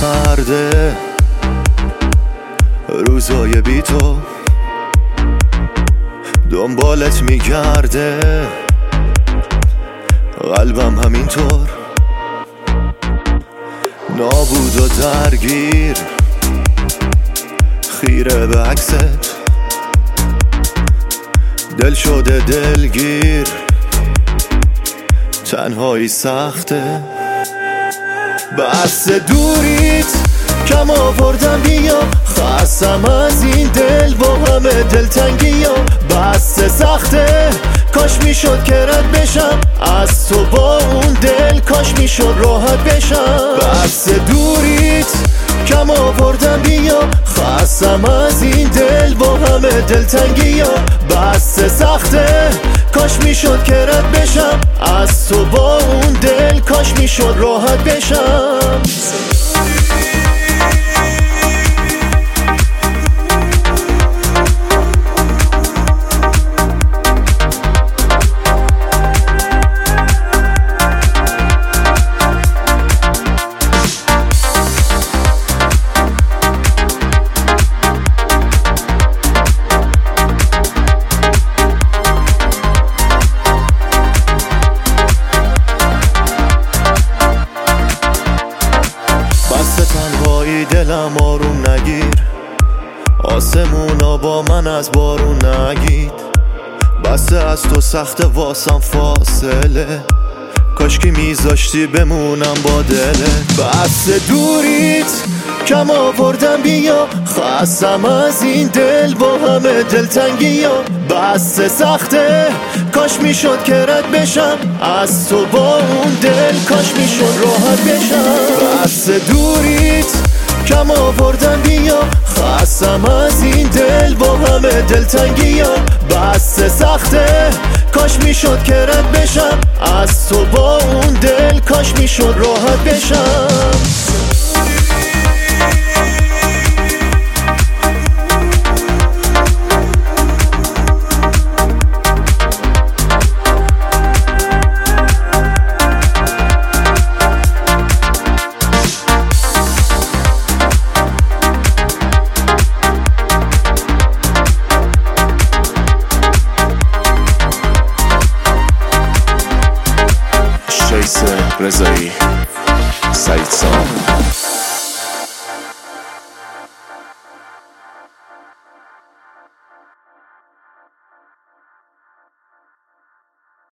سرده روزای بی تو دنبالت میگرده، قلبم همینطور نابود و درگیر، خیره به عکست، دل شده دلگیر، تنهایی سخته. بس دوریت کم آوردم بیا، خستم از این دل با همه دلتنگی ها. بس سخته کاش میشد که رد بشم از تو با اون دل، کاش میشد راحت بشم. بس دوریت کم آوردم بیا، خستم از این دل با همه دلتنگی ها. بس سخته کاش میشد که رد بشم از تو با اون دل، کاش میشد راحت بشم. تنهایی دلم آروم نگیر، آسمونا با من از بارون نگید. بسته از تو سخت واسم فاصله، کاشکی میذاشتی بمونم با دلت. بسته دوریت کم آوردم بیا، خستم از این دل با همه دلتنگی ها. بسته سخته کاش میشد که رد بشم از تو با اون دل، کاش میشد راحت بشم. بسته دوریت کم آوردم بیا، خستم از این دل با همه دلتنگی ها. بسته سخته کاش میشد که رد بشم از تو با اون دل، کاش میشد راحت بشم. رضایی، سعید سام.